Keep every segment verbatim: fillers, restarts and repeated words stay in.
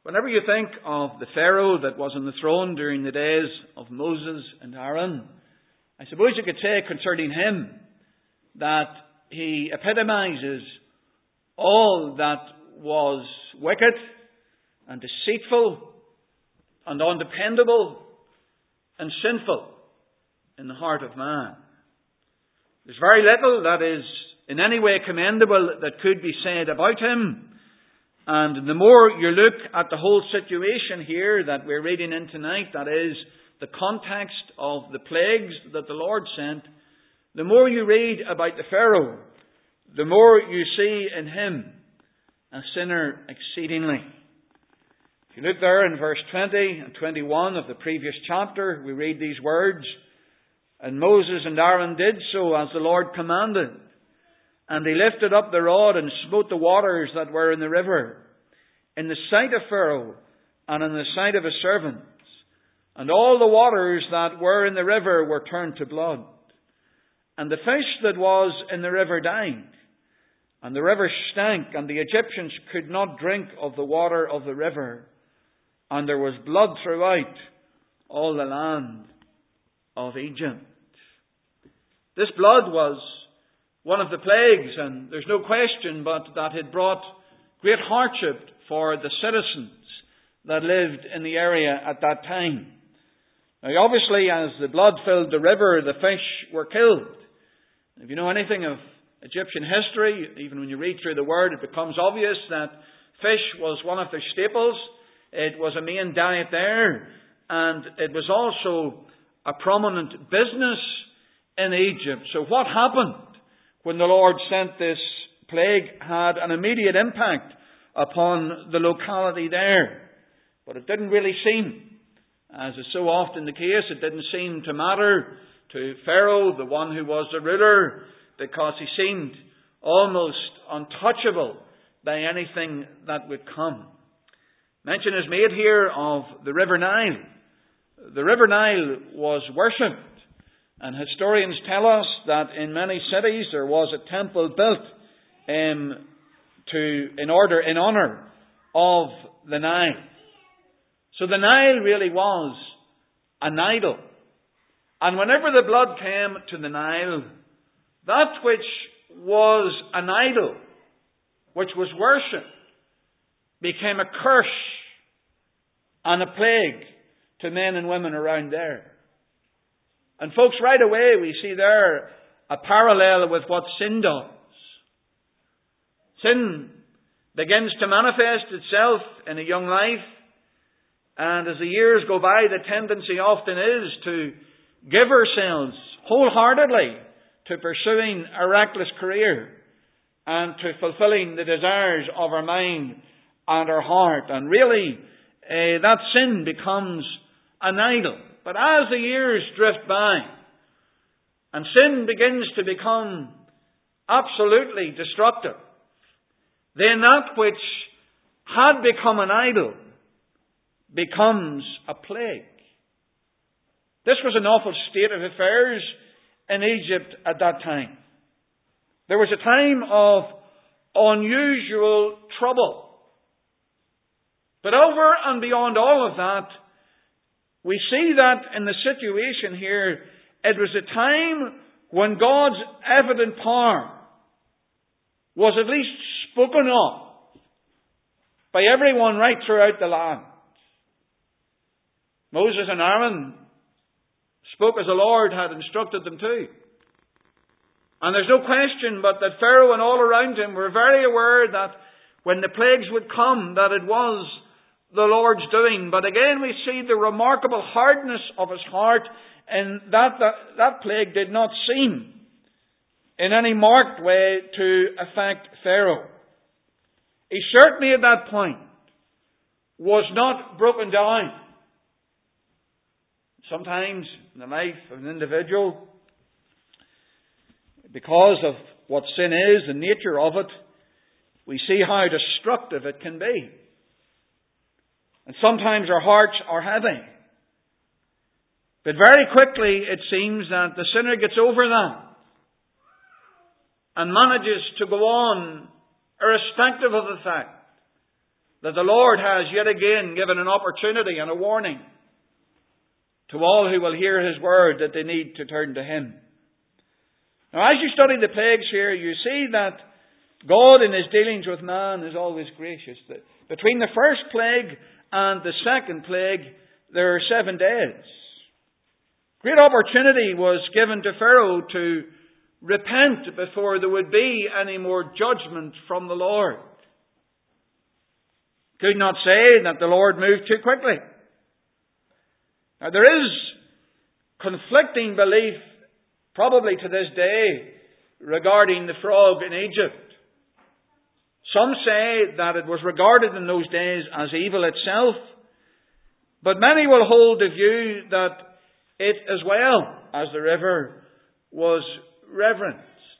Whenever you think of the Pharaoh that was on the throne during the days of Moses and Aaron, I suppose you could say concerning him that he epitomizes all that was wicked and deceitful and undependable and sinful in the heart of man. There's very little that is in any way commendable that could be said about him. And the more you look at the whole situation here that we're reading in tonight, that is, the context of the plagues that the Lord sent, the more you read about the Pharaoh, the more you see in him a sinner exceedingly. If you look there in verse twenty and twenty-one of the previous chapter, we read these words, "And Moses and Aaron did so as the Lord commanded. And they lifted up the rod and smote the waters that were in the river, in the sight of Pharaoh and in the sight of his servants. And all the waters that were in the river were turned to blood. And the fish that was in the river died. And the river stank, and the Egyptians could not drink of the water of the river. And there was blood throughout all the land of Egypt." This blood was one of the plagues, and there's no question but that it brought great hardship for the citizens that lived in the area at that time. Now, obviously, as the blood filled the river, the fish were killed. If you know anything of Egyptian history, even when you read through the Word, it becomes obvious that fish was one of their staples. It was a main diet there, and it was also a prominent business in Egypt. So what happened when the Lord sent this plague had an immediate impact upon the locality there. But it didn't really seem, as is so often the case, it didn't seem to matter to Pharaoh, the one who was the ruler, because he seemed almost untouchable by anything that would come. Mention is made here of the River Nile. The River Nile was worshipped. And historians tell us that in many cities there was a temple built um, to, in order, in honour of the Nile. So the Nile really was an idol. And whenever the blood came to the Nile, that which was an idol, which was worship, became a curse and a plague to men and women around there. And folks, right away we see there a parallel with what sin does. Sin begins to manifest itself in a young life, and as the years go by, the tendency often is to give ourselves wholeheartedly to pursuing a reckless career and to fulfilling the desires of our mind and our heart. And really, uh, that sin becomes an idol. But as the years drift by and sin begins to become absolutely destructive, then that which had become an idol becomes a plague. This was an awful state of affairs in Egypt at that time. There was a time of unusual trouble. But over and beyond all of that, we see that in the situation here, it was a time when God's evident power was at least spoken of by everyone right throughout the land. Moses and Aaron spoke as the Lord had instructed them to. And there's no question but that Pharaoh and all around him were very aware that when the plagues would come, that it was the Lord's doing. But again we see the remarkable hardness of his heart, and that, that that plague did not seem in any marked way to affect Pharaoh. He certainly at that point was not broken down. Sometimes in the life of an individual, because of what sin is, the nature of it, we see how destructive it can be. And sometimes our hearts are heavy. But very quickly it seems that the sinner gets over that and manages to go on irrespective of the fact that the Lord has yet again given an opportunity and a warning to all who will hear His word that they need to turn to Him. Now, as you study the plagues here, you see that God in His dealings with man is always gracious. Between the first plague and the second plague, there are seven days. Great opportunity was given to Pharaoh to repent before there would be any more judgment from the Lord. Could not say that the Lord moved too quickly. Now, there is conflicting belief, probably to this day, regarding the frog in Egypt. Some say that it was regarded in those days as evil itself, but many will hold the view that it as well as the river was reverenced.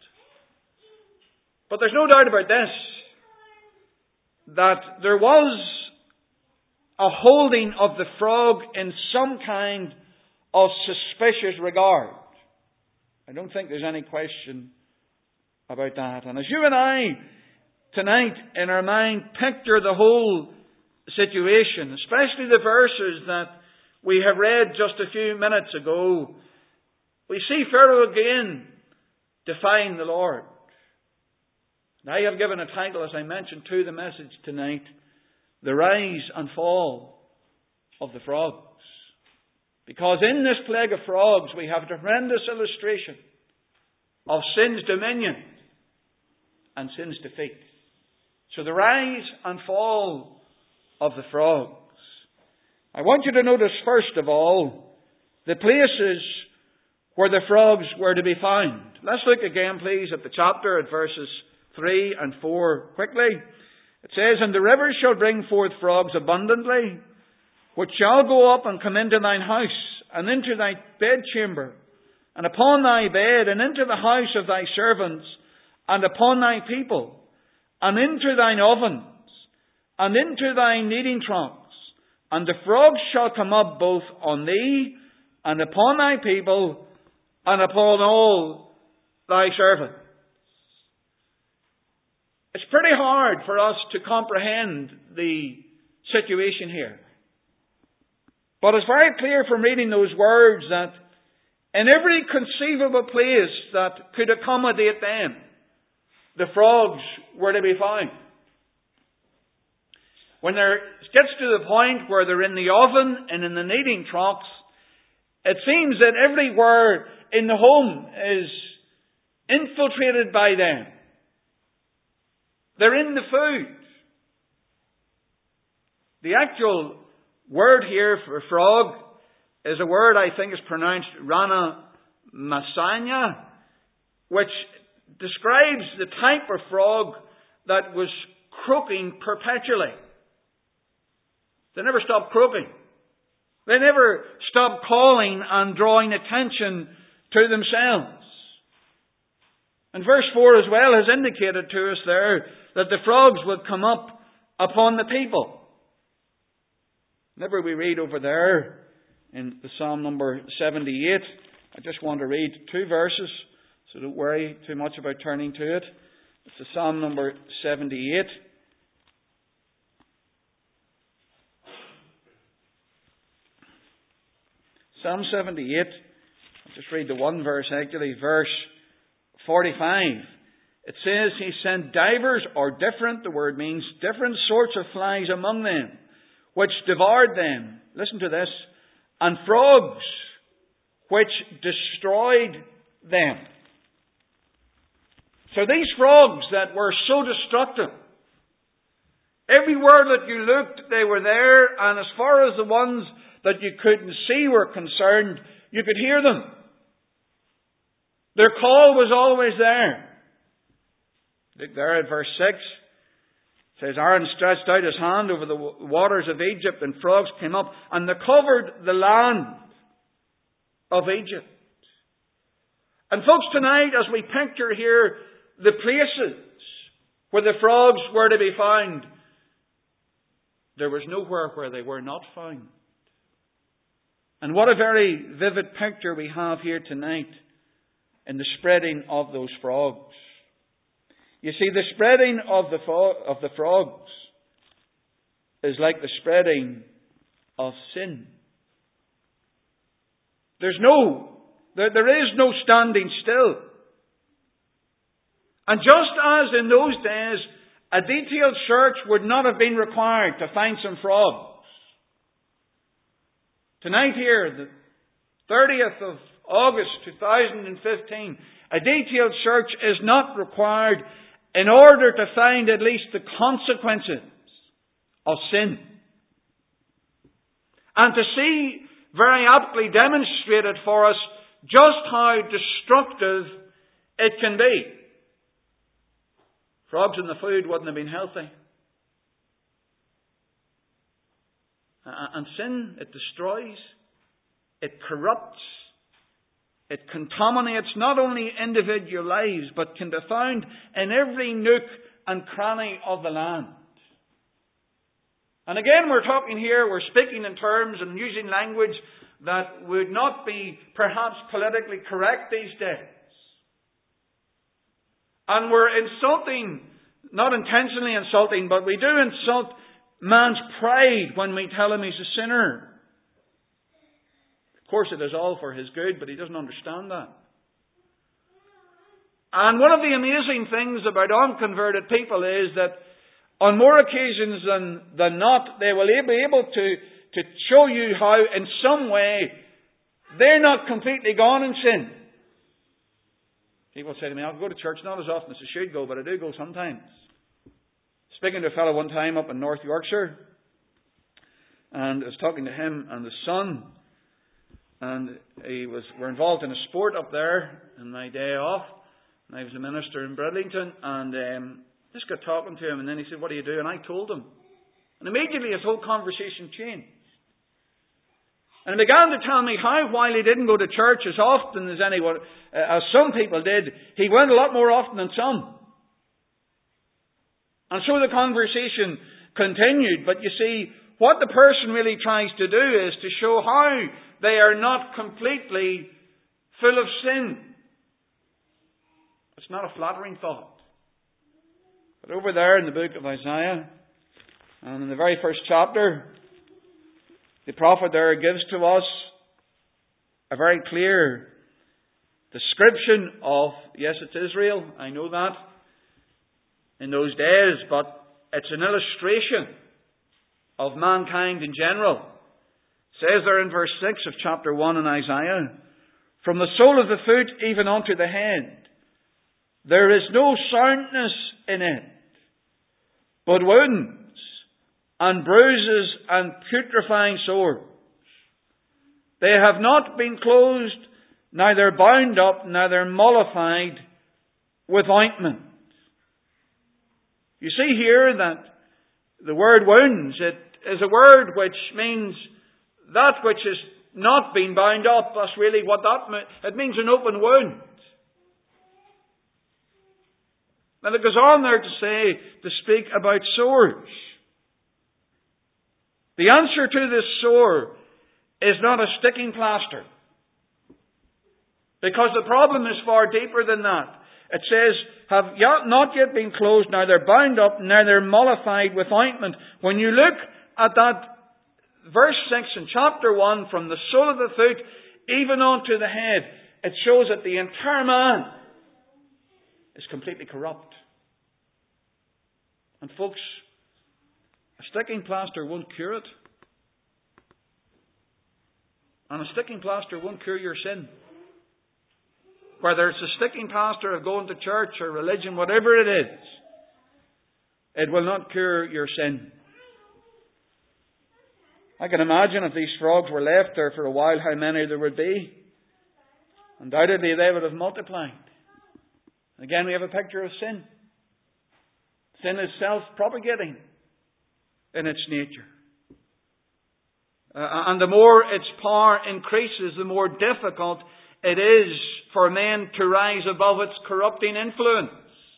But there's no doubt about this, that there was a holding of the frog in some kind of suspicious regard. I don't think there's any question about that. And as you and I tonight in our mind picture the whole situation, especially the verses that we have read just a few minutes ago, we see Pharaoh again defying the Lord. And I have given a title, as I mentioned, to the message tonight, The Rise and Fall of the Frogs. Because in this plague of frogs we have a tremendous illustration of sin's dominion and sin's defeat. So the rise and fall of the frogs. I want you to notice first of all the places where the frogs were to be found. Let's look again please at the chapter at verses three and four quickly. It says, And the rivers shall bring forth frogs abundantly, which shall go up and come into thine house, and into thy bedchamber, and upon thy bed, and into the house of thy servants, and upon thy people, and into thine ovens, and into thy kneading troughs. And the frogs shall come up both on thee, and upon thy people, and upon all thy servants. It's pretty hard for us to comprehend the situation here. But it's very clear from reading those words that in every conceivable place that could accommodate them, the frogs were to be found. When there gets to the point where they're in the oven and in the kneading troughs, it seems that everywhere in the home is infiltrated by them. They're in the food. The actual word here for frog is a word I think is pronounced rana masanya, which describes the type of frog that was croaking perpetually. They never stopped croaking. They never stopped calling and drawing attention to themselves. And verse four as well has indicated to us there that the frogs would come up upon the people. Whenever we read over there in the Psalm number seventy-eight, I just want to read two verses, so don't worry too much about turning to it. It's the Psalm number seventy-eight. Psalm seventy-eight, I'll just read the one verse actually, verse forty-five. It says, He sent divers, or different, the word means different sorts of flies among them, which devoured them. Listen to this. And frogs, which destroyed them. So these frogs that were so destructive, everywhere that you looked, they were there, and as far as the ones that you couldn't see were concerned, you could hear them. Their call was always there. Look there at verse six. It says, Aaron stretched out his hand over the waters of Egypt, and frogs came up, and they covered the land of Egypt. And folks, tonight, as we picture here the places where the frogs were to be found, there was nowhere where they were not found. And what a very vivid picture we have here tonight in the spreading of those frogs. You see, the spreading of the, fro- of the frogs is like the spreading of sin. There's no, there, there is no standing still. And just as in those days, a detailed search would not have been required to find some frogs. Tonight here, the thirtieth of August two thousand fifteen, a detailed search is not required in order to find at least the consequences of sin. And to see very aptly demonstrated for us just how destructive it can be. Frogs in the food wouldn't have been healthy. And sin, it destroys, it corrupts, it contaminates not only individual lives, but can be found in every nook and cranny of the land. And again, we're talking here, we're speaking in terms and using language that would not be perhaps politically correct these days. And we're insulting, not intentionally insulting, but we do insult man's pride when we tell him he's a sinner. Of course, it is all for his good, but he doesn't understand that. And one of the amazing things about unconverted people is that on more occasions than, than not, they will be able to, to show you how, in some way, they're not completely gone in sin. People say to me, I'll go to church not as often as I should go, but I do go sometimes. Speaking to a fellow one time up in North Yorkshire, and I was talking to him and his son, and he was we're involved in a sport up there on my day off, and I was a minister in Bridlington, and um, just got talking to him, and then he said, what do you do? And I told him. And immediately his whole conversation changed. And he began to tell me how, while he didn't go to church as often as anyone, uh, as some people did, he went a lot more often than some. And so the conversation continued. But you see, what the person really tries to do is to show how they are not completely full of sin. It's not a flattering thought. But over there in the book of Isaiah, and in the very first chapter, the prophet there gives to us a very clear description of, yes, it's Israel, I know that, in those days, but it's an illustration of mankind in general. It says there in verse six of chapter one in Isaiah, from the sole of the foot even unto the head, there is no soundness in it, but wounds and bruises and putrefying sores. They have not been closed, neither bound up, neither mollified with ointment. You see here that the word wounds, it is a word which means that which has not been bound up. That's really what that means. It means an open wound. And it goes on there to say, to speak about sores. The answer to this sore is not a sticking plaster. Because the problem is far deeper than that. It says, have not yet been closed, neither bound up, neither mollified with ointment. When you look at that verse six in chapter one, from the sole of the foot even onto the head, it shows that the entire man is completely corrupt. And folks, a sticking plaster won't cure it. And a sticking plaster won't cure your sin. Whether it's a sticking plaster of going to church or religion, whatever it is, it will not cure your sin. I can imagine if these frogs were left there for a while, how many there would be. Undoubtedly they would have multiplied. Again, we have a picture of sin. Sin is self-propagating in its nature. Uh, and the more its power increases, the more difficult it is for men to rise above its corrupting influence.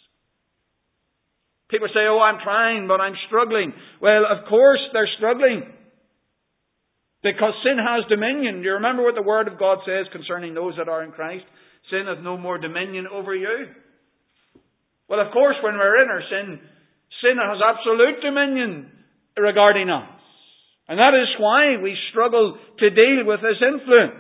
People say, oh, I'm trying, but I'm struggling. Well, of course they're struggling. Because sin has dominion. Do you remember what the Word of God says concerning those that are in Christ? Sin hath no more dominion over you. Well, of course, when we're in our sin, sin has absolute dominion regarding us. And that is why we struggle to deal with this influence.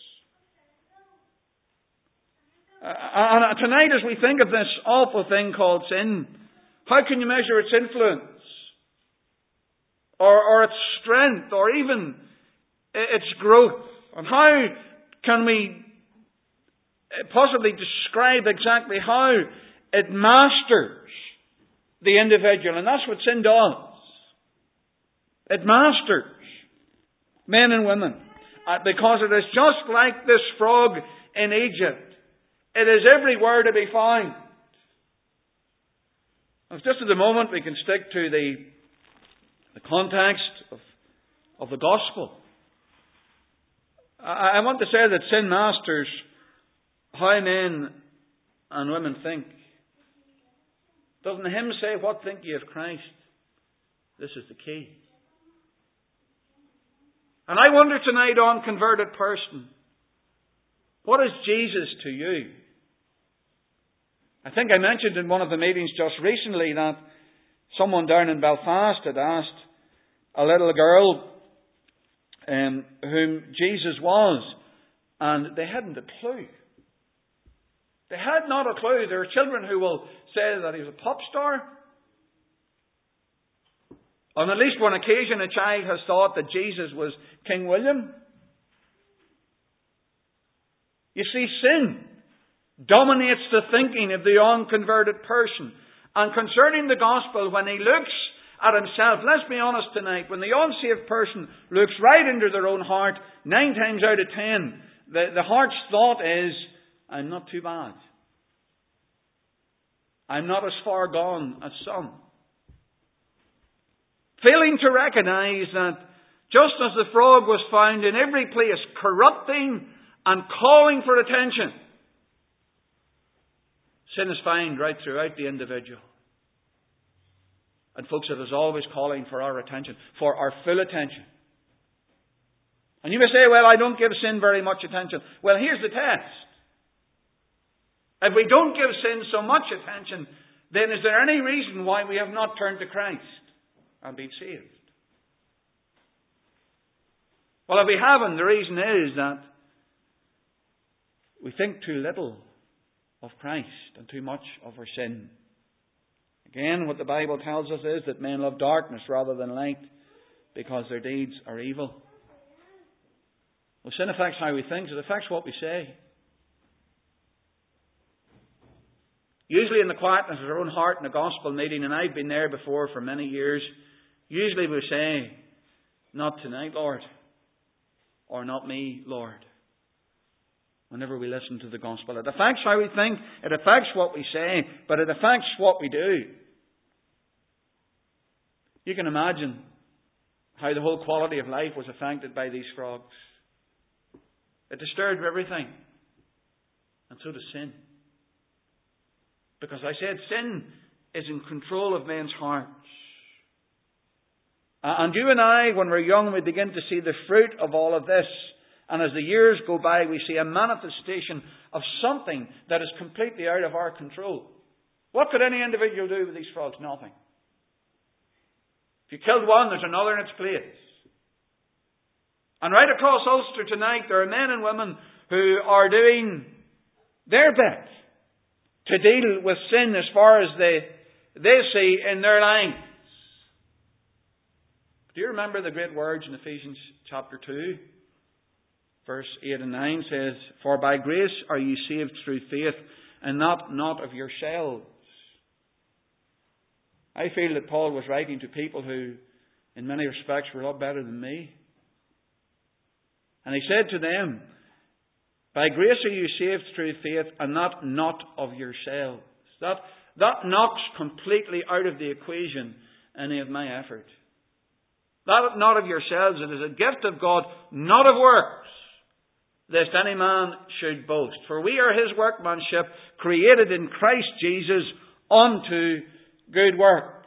Uh, and tonight, as we think of this awful thing called sin, how can you measure its influence? Or, or its strength, or even its growth? And how can we possibly describe exactly how it masters the individual? And that's what sin does. It masters men and women. Uh, because it is just like this frog in Egypt. It is everywhere to be found. And just at the moment we can stick to the, the context of, of the gospel. I, I want to say that sin masters how men and women think. Doesn't the hymn say, "What think ye of Christ?" This is the key. And I wonder tonight, unconverted person, what is Jesus to you? I think I mentioned in one of the meetings just recently that someone down in Belfast had asked a little girl um, whom Jesus was, and they hadn't a clue. They had not a clue. There are children who will say that he was a pop star. On at least one occasion, a child has thought that Jesus was King William. You see, sin dominates the thinking of the unconverted person. And concerning the gospel, when he looks at himself, let's be honest tonight, when the unsaved person looks right into their own heart, nine times out of ten, the, the heart's thought is, I'm not too bad. I'm not as far gone as some. Failing to recognize that just as the frog was found in every place corrupting and calling for attention, sin is found right throughout the individual. And folks, it is always calling for our attention, for our full attention. And you may say, well, I don't give sin very much attention. Well, here's the test. If we don't give sin so much attention, then is there any reason why we have not turned to Christ and been saved? Well, if we haven't, the reason is that we think too little of Christ and too much of our sin. Again, what the Bible tells us is that men love darkness rather than light because their deeds are evil. Well, sin affects how we think. It affects what we say. Usually in the quietness of our own heart in a gospel meeting, and I've been there before for many years, usually we say, not tonight, Lord, or not me, Lord. Whenever we listen to the gospel, it affects how we think, it affects what we say, but it affects what we do. You can imagine how the whole quality of life was affected by these frogs. It disturbed everything. And so does sin. Because I said sin is in control of men's hearts. And you and I, when we're young, we begin to see the fruit of all of this. And as the years go by, we see a manifestation of something that is completely out of our control. What could any individual do with these frogs? Nothing. If you killed one, there's another in its place. And right across Ulster tonight, there are men and women who are doing their bit to deal with sin as far as they, they see in their lives. Do you remember the great words in Ephesians chapter two? Verse eight and nine says, "For by grace are ye saved through faith, and not, not of yourselves." I feel that Paul was writing to people who, in many respects, were a lot better than me. And he said to them, by grace are you saved through faith, and not not of yourselves. That, that knocks completely out of the equation any of my effort. That not of yourselves, it is a gift of God, not of works, lest any man should boast. For we are his workmanship, created in Christ Jesus unto good works.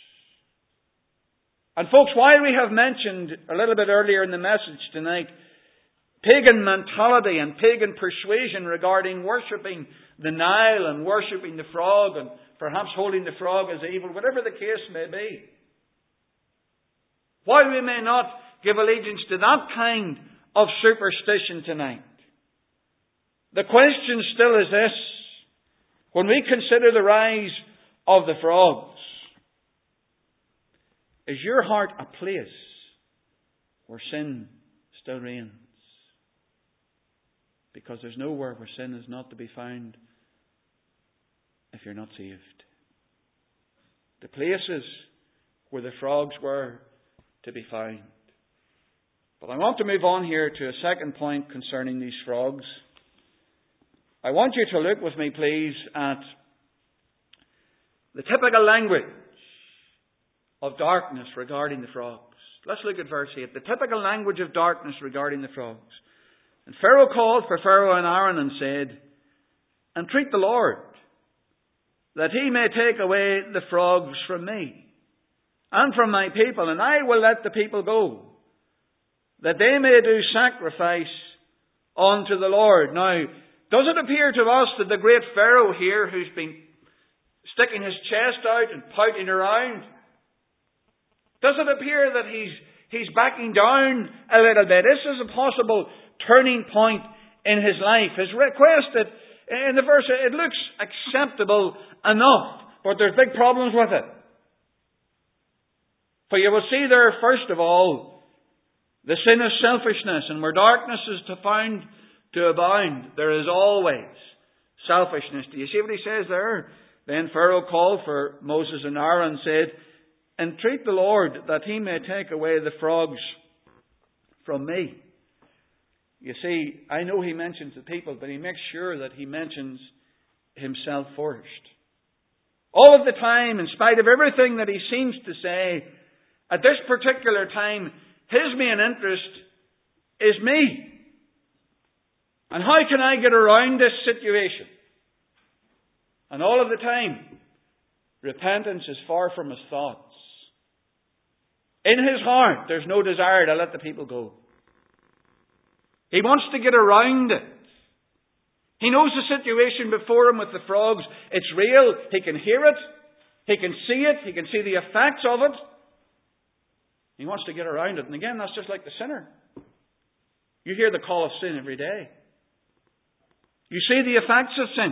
And folks, while we have mentioned a little bit earlier in the message tonight, pagan mentality and pagan persuasion regarding worshipping the Nile and worshipping the frog and perhaps holding the frog as evil, whatever the case may be. Why we may not give allegiance to that kind of superstition tonight. The question still is this. When we consider the rise of the frogs, is your heart a place where sin still reigns? Because there's nowhere where sin is not to be found if you're not saved. The places where the frogs were to be found. But I want to move on here to a second point concerning these frogs. I want you to look with me, please, at the typical language of darkness regarding the frogs. Let's look at verse eight. The typical language of darkness regarding the frogs. And Pharaoh called for Pharaoh and Aaron and said, entreat the Lord, that he may take away the frogs from me and from my people, and I will let the people go, that they may do sacrifice unto the Lord. Now, does it appear to us that the great Pharaoh here, who's been sticking his chest out and pouting around, does it appear that he's he's backing down a little bit? This is a possible turning point in his life. His request, it, in the verse, it looks acceptable enough, but there's big problems with it. For you will see there, first of all, the sin of selfishness, and where darkness is to found to abound, there is always selfishness. Do you see what he says there? Then Pharaoh called for Moses and Aaron and said, entreat the Lord that he may take away the frogs from me. You see, I know he mentions the people, but he makes sure that he mentions himself first. All of the time, in spite of everything that he seems to say, at this particular time, his main interest is me. And how can I get around this situation? And all of the time, repentance is far from his thoughts. In his heart, there's no desire to let the people go. He wants to get around it. He knows the situation before him with the frogs. It's real. He can hear it. He can see it. He can see the effects of it. He wants to get around it. And again, that's just like the sinner. You hear the call of sin every day. You see the effects of sin.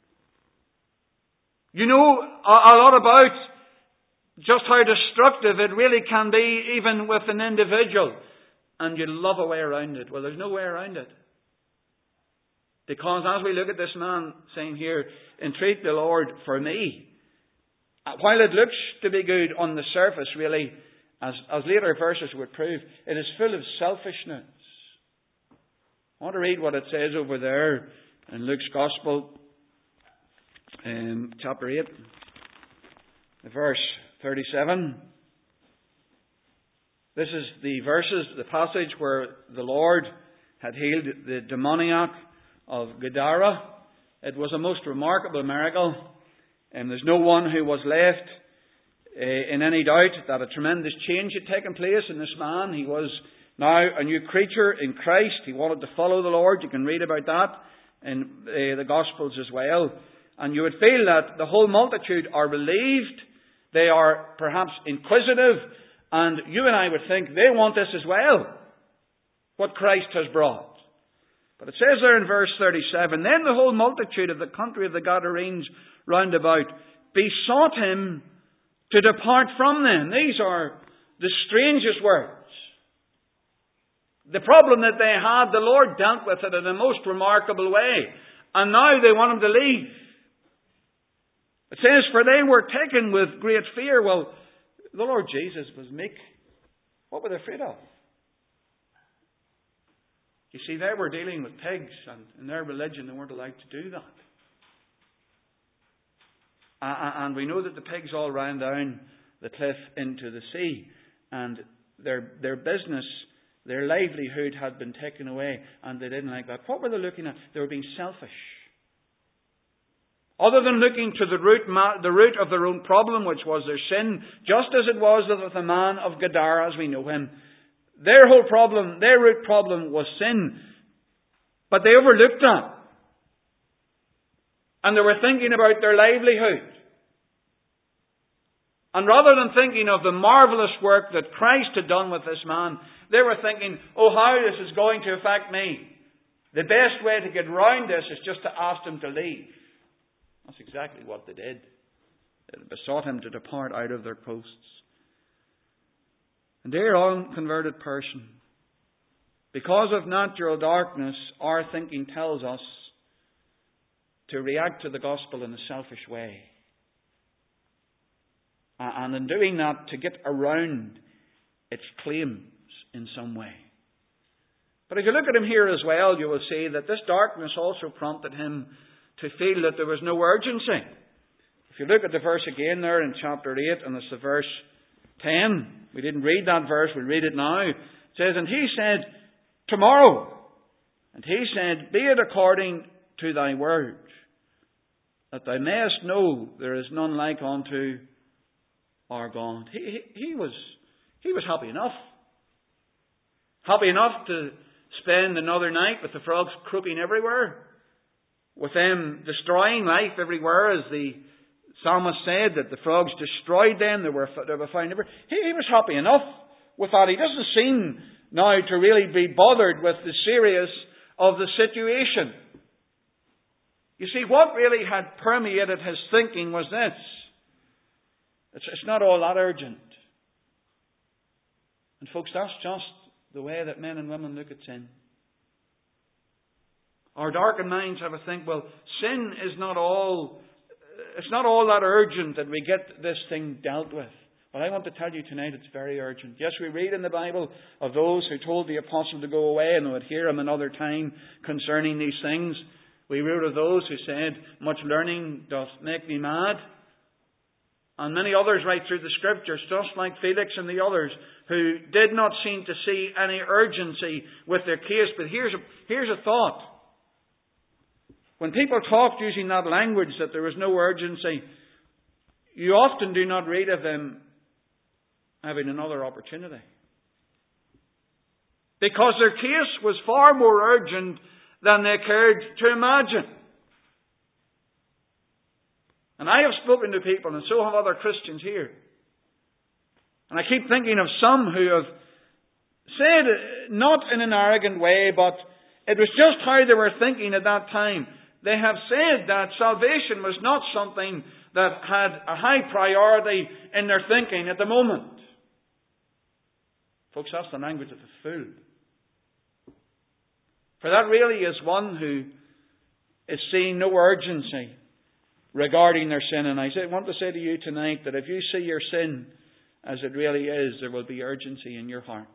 You know a lot about just how destructive it really can be, even with an individual. And you love a way around it. Well, there's no way around it. Because as we look at this man saying here, entreat the Lord for me, while it looks to be good on the surface, really, as, as later verses would prove, it is full of selfishness. I want to read what it says over there in Luke's Gospel, um, chapter eight, verse thirty-seven. This is the verses, the passage where the Lord had healed the demoniac of Gadara. It was a most remarkable miracle, and there's no one who was left uh, in any doubt that a tremendous change had taken place in this man. He was now a new creature in Christ. He wanted to follow the Lord. You can read about that in uh, the Gospels as well. And you would feel that the whole multitude are relieved. They are perhaps inquisitive. And you and I would think they want this as well, what Christ has brought. But it says there in verse thirty-seven, then the whole multitude of the country of the Gadarenes round about besought him to depart from them. These are the strangest words. The problem that they had, the Lord dealt with it in a most remarkable way. And now they want him to leave. It says, for they were taken with great fear. Well, the Lord Jesus was meek. What were they afraid of? You see, they were dealing with pigs, and in their religion they weren't allowed to do that. And we know that the pigs all ran down the cliff into the sea, and their their business, their livelihood had been taken away, and they didn't like that. What were they looking at? They were being selfish. Other than looking to the root, the root of their own problem, which was their sin, just as it was with the man of Gadara as we know him, their whole problem, their root problem was sin. But they overlooked that. And they were thinking about their livelihood. And rather than thinking of the marvellous work that Christ had done with this man, they were thinking, oh, how this is going to affect me. The best way to get round this is just to ask him to leave. That's exactly what they did. They besought him to depart out of their posts. And dear unconverted person, because of natural darkness, our thinking tells us to react to the gospel in a selfish way. And in doing that, to get around its claims in some way. But if you look at him here as well, you will see that this darkness also prompted him to feel that there was no urgency. If you look at the verse again there in chapter eight, and it's the verse ten. We didn't read that verse, we'll read it now. It says, and he said, tomorrow. And he said, be it according to thy word, that thou mayest know there is none like unto our God. He, he, he was he was happy enough. Happy enough to spend another night with the frogs croaking everywhere, with them destroying life everywhere, as the psalmist said, that the frogs destroyed them. They were, they were found everywhere. He, he was happy enough with that. He doesn't seem now to really be bothered with the seriousness of the situation. You see, what really had permeated his thinking was this. It's, it's not all that urgent. And folks, that's just the way that men and women look at sin. Our darkened minds have a think, well, sin is not all, it's not all that urgent that we get this thing dealt with. But I want to tell you tonight it's very urgent. Yes, we read in the Bible of those who told the apostle to go away and they would hear him another time concerning these things. We read of those who said, much learning doth make me mad. And many others right through the Scriptures, just like Felix and the others, who did not seem to see any urgency with their case. But here's a, here's a thought. When people talked using that language that there was no urgency, you often do not read of them having another opportunity. Because their case was far more urgent than they cared to imagine. And I have spoken to people, and so have other Christians here. And I keep thinking of some who have said, not in an arrogant way, but it was just how they were thinking at that time. They have said that salvation was not something that had a high priority in their thinking at the moment. Folks, that's the language of the fool. For that really is one who is seeing no urgency regarding their sin. And I want to say to you tonight that if you see your sin as it really is, there will be urgency in your heart.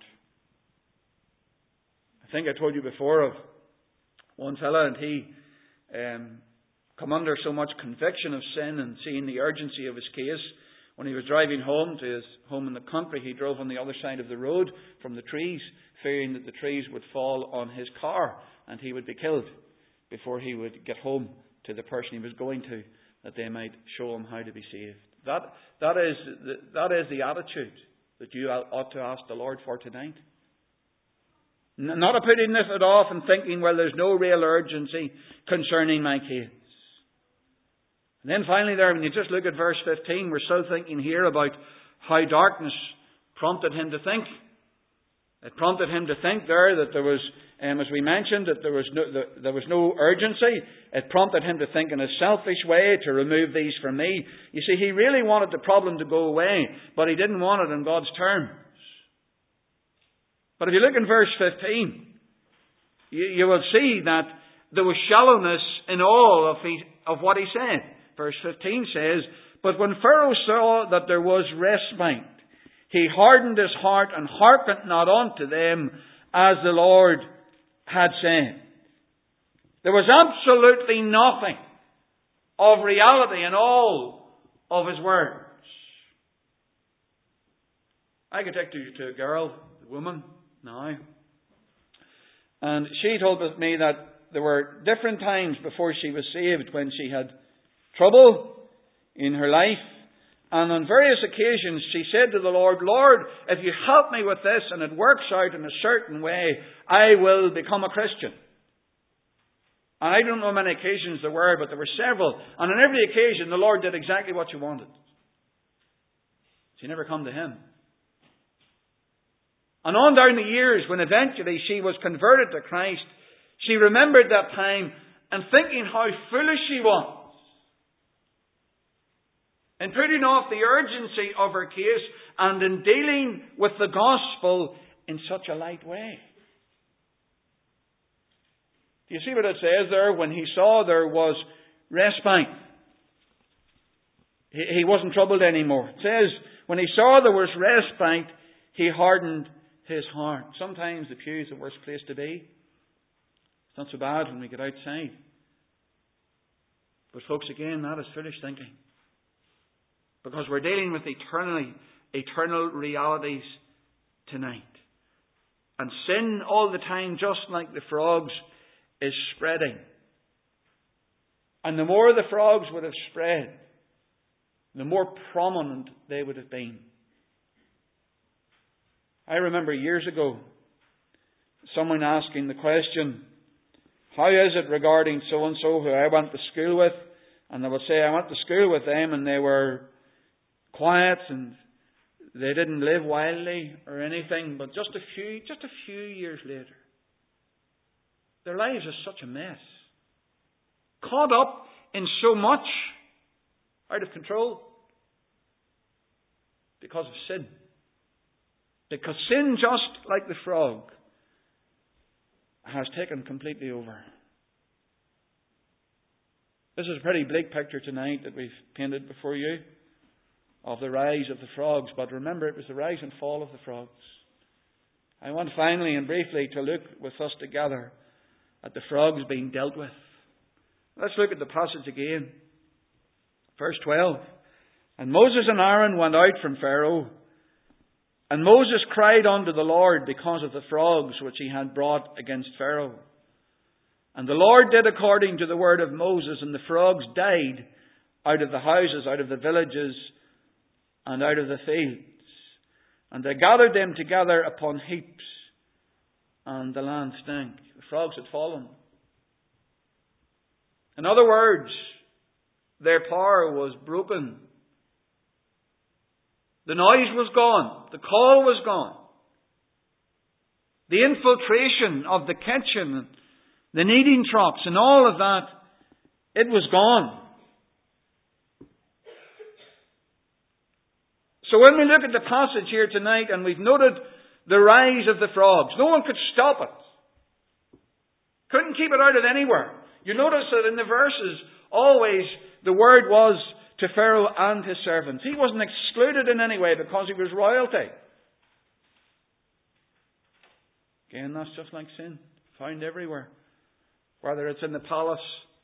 I think I told you before of one fella, and he um, come under so much conviction of sin and seeing the urgency of his case. When he was driving home to his home in the country, he drove on the other side of the road from the trees, fearing that the trees would fall on his car and he would be killed before he would get home to the person he was going to, that they might show him how to be saved. That, that, is, the, that is the attitude that you ought to ask the Lord for tonight. Not a putting it off and thinking, well, there's no real urgency concerning my case. And then finally there, when you just look at verse fifteen, we're still thinking here about how darkness prompted him to think. It prompted him to think there that there was, um, as we mentioned, that there was no, that there was no urgency. It prompted him to think in a selfish way to remove these from me. You see, he really wanted the problem to go away, but he didn't want it in God's terms. But if you look in verse fifteen, you, you will see that there was shallowness in all of, he, of what he said. Verse fifteen says, but when Pharaoh saw that there was respite, he hardened his heart and hearkened not unto them as the Lord had said. There was absolutely nothing of reality in all of his words. I could take you to a girl, a woman, now. And she told me that there were different times before she was saved when she had trouble in her life. And on various occasions she said to the Lord, Lord, if you help me with this and it works out in a certain way, I will become a Christian. And I don't know how many occasions there were, but there were several. And on every occasion the Lord did exactly what she wanted. She never come to him. And on down the years, when eventually she was converted to Christ, she remembered that time and thinking how foolish she was in putting off the urgency of her case and in dealing with the gospel in such a light way. Do you see what it says there? When he saw there was respite, he wasn't troubled anymore. It says, when he saw there was respite, he hardened his heart. Sometimes the pew is the worst place to be. It's not so bad when we get outside. But folks, again, that is foolish thinking. Because we're dealing with eternally, eternal realities tonight. And sin all the time, just like the frogs, is spreading. And the more the frogs would have spread, the more prominent they would have been. I remember years ago, someone asking the question, how is it regarding so-and-so who I went to school with? And they would say, I went to school with them and they were quiet and they didn't live wildly or anything, but just a few, just a few years later, their lives are such a mess. Caught up in so much, out of control, because of sin. Because sin, just like the frog, has taken completely over. This is a pretty bleak picture tonight that we've painted before you of the rise of the frogs. But remember, it was the rise and fall of the frogs. I want finally and briefly to look with us together at the frogs being dealt with. Let's look at the passage again. Verse twelve. And Moses and Aaron went out from Pharaoh. And Moses cried unto the Lord because of the frogs which he had brought against Pharaoh. And the Lord did according to the word of Moses, and the frogs died out of the houses, out of the villages, and out of the fields. And they gathered them together upon heaps, and the land stank. The frogs had fallen. In other words, their power was broken. The noise was gone. The call was gone. The infiltration of the kitchen, the kneading troughs and all of that, it was gone. So when we look at the passage here tonight and we've noted the rise of the frogs, no one could stop it. Couldn't keep it out of anywhere. You notice that in the verses, always the word was to Pharaoh and his servants. He wasn't excluded in any way because he was royalty. Again, that's just like sin. Found everywhere. Whether it's in the palace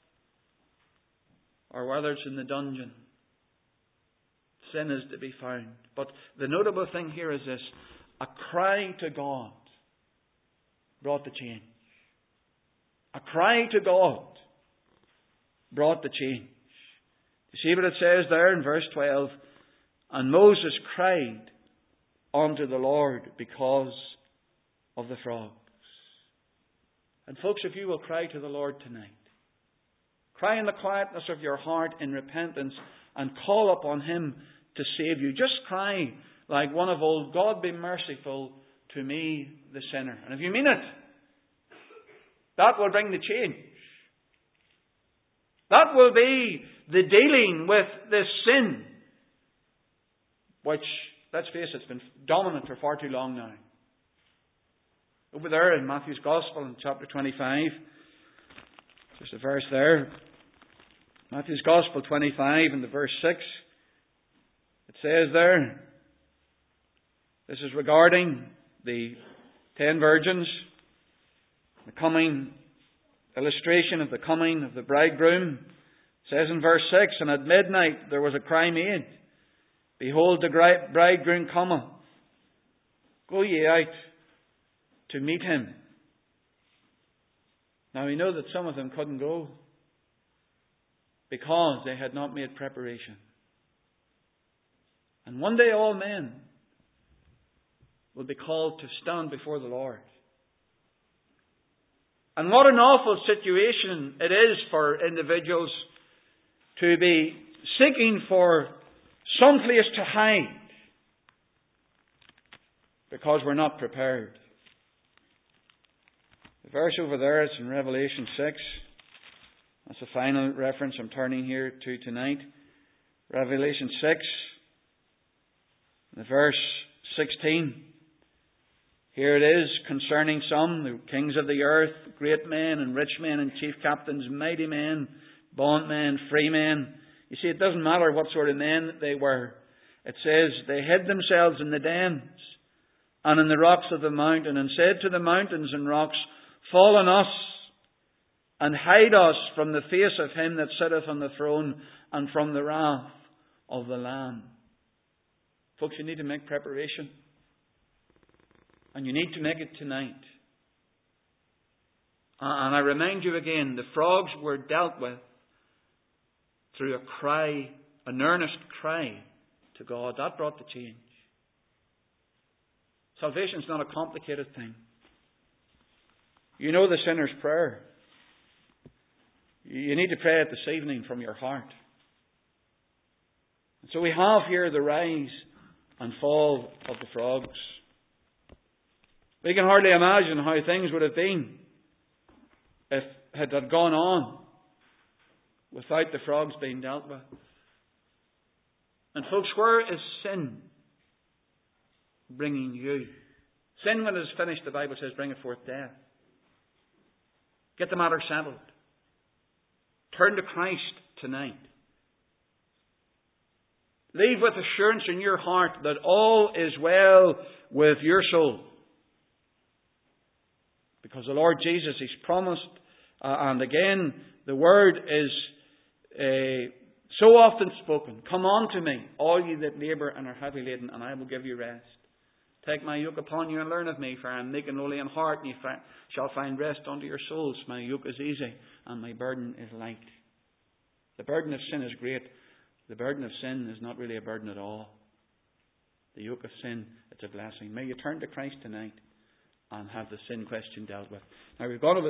or whether it's in the dungeon. Sin is to be found. But the notable thing here is this. A cry to God brought the change. A cry to God brought the change. You see what it says there in verse twelve? And Moses cried unto the Lord because of the frogs. And folks, if you will cry to the Lord tonight, cry in the quietness of your heart in repentance and call upon Him to save you. Just cry like one of old, God be merciful to me, the sinner. And if you mean it, that will bring the change. That will be the dealing with this sin, which, let's face it, has been dominant for far too long now. Over there in Matthew's Gospel in chapter twenty-five, just a verse there. Matthew's Gospel twenty-five and the verse six. It says there, this is regarding the ten virgins, the coming illustration of the coming of the bridegroom. It says in verse six, and at midnight there was a cry made, behold, the bridegroom cometh. Go ye out to meet him. Now we know that some of them couldn't go because they had not made preparation. And one day all men will be called to stand before the Lord. And what an awful situation it is for individuals to be seeking for some place to hide because we're not prepared. The verse over there is in Revelation six. That's the final reference I'm turning here to tonight. Revelation six, the verse sixteen. Here it is, concerning some, the kings of the earth, great men and rich men and chief captains, mighty men, bondmen, free men. You see, it doesn't matter what sort of men they were. It says, they hid themselves in the dens and in the rocks of the mountain, and said to the mountains and rocks, fall on us, and hide us from the face of him that sitteth on the throne, and from the wrath of the Lamb. Folks, you need to make preparation. And you need to make it tonight. And I remind you again, the frogs were dealt with through a cry, an earnest cry to God. That brought the change. Salvation is not a complicated thing. You know the sinner's prayer. You need to pray it this evening from your heart. And so we have here the rise and fall of the frogs. We can hardly imagine how things would have been if it had gone on without the frogs being dealt with. And folks, where is sin bringing you? Sin, when it is finished, the Bible says, bringeth forth death. Get the matter settled. Turn to Christ tonight. Leave with assurance in your heart that all is well with your soul. Because the Lord Jesus, He's promised, uh, and again, the word is uh, so often spoken. Come unto me, all ye that labour and are heavy laden, and I will give you rest. Take my yoke upon you and learn of me, for I am meek and lowly in heart, and ye fi- shall find rest unto your souls. My yoke is easy, and my burden is light. The burden of sin is great. The burden of sin is not really a burden at all. The yoke of sin, it's a blessing. May you turn to Christ tonight and have the sin question dealt with. Now, we've gone over